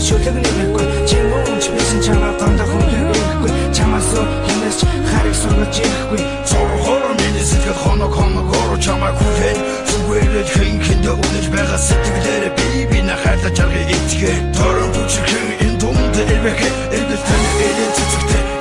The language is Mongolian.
шүлэг нэмэхгүй чи мөн ч бисэн чамаа гомдох хүн хэрэггүй чамаас хинээс хариг сургаж ирэхгүй цорхоор миний сэтгэл хоног чамаа хүлээн зүгээрээ хинхэндээ үнэж байгаа сэтгэлээрээ би нахайлаж аргыг итгэ торон бүчгэн энэ дунд элбэх элбэх тань элэн цэцэгтэй